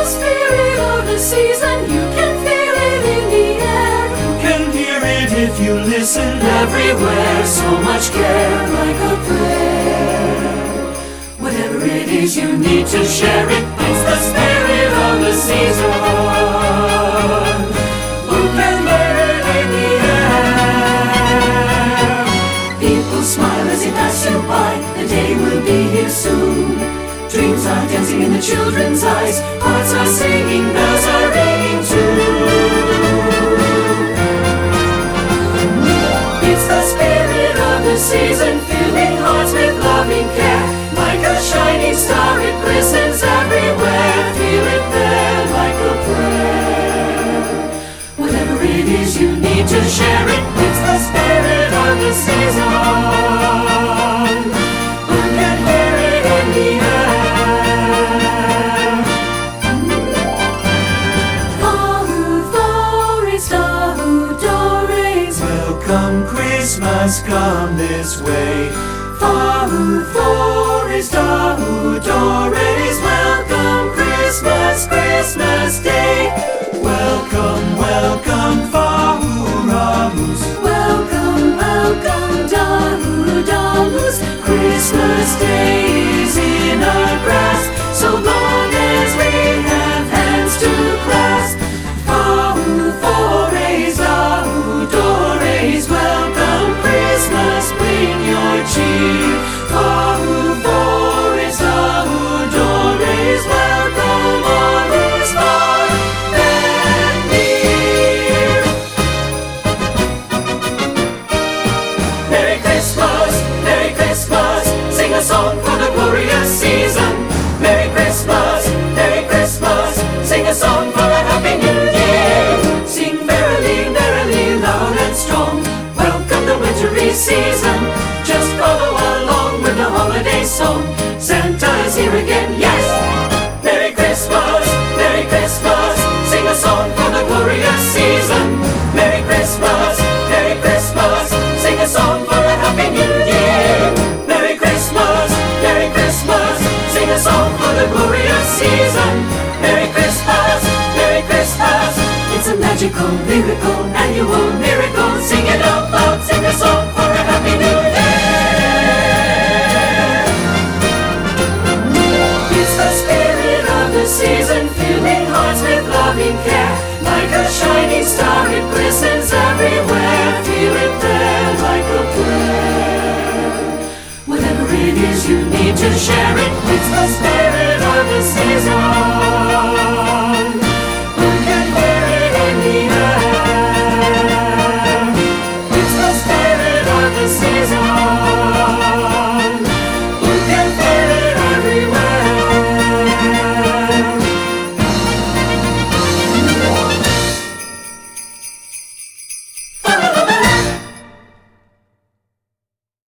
spirit of the season, you can feel it in the air. You can hear it if you listen Everywhere, so much care, like a prayer. Whatever it is, you need to share it. It's the spirit of the season. Who can hear it in the air? People smile as they pass you by. The day will be here soon. Dreams are dancing in the children's eyes. Hearts are singing, bells are ringing too. It's the spirit of the season, filling hearts with loving care. Like a shining star, it glistens everywhere. Feel it there like a prayer. Whatever it is, you need to share it. It's the spirit of the season. Who can hear it in the air? Welcome Christmas, come this way. Farufores, welcome Christmas, Christmas Day. Welcome, welcome, Faruramus. Welcome, welcome, Darudamus. Christmas Day is in our grasp, so long as we have hands to clasp. Farufores, Darudores, welcome Christmas, bring your cheer. Farufores, Darudores, welcome all is far and near. Merry Christmas, sing a song for the glorious season. Merry Christmas, sing a song for a happy new year. Sing merrily, merrily, loud and strong. Welcome the wintry season. Just follow along with the holiday song. Santa is here again, yes. Merry Christmas, sing a song for the glorious season. Merry Christmas, sing a song for a happy new year. Merry Christmas, sing a song for the glorious season. Merry Christmas, it's a magical, lyrical, annual miracle. Sing it out loud, sing a song for a happy new year. It's the spirit of the season, filling hearts with loving care. Like a shining star, it glistens everywhere. Feel it there like a prayer. Whatever it is, you need to share it. It's the spirit of the season.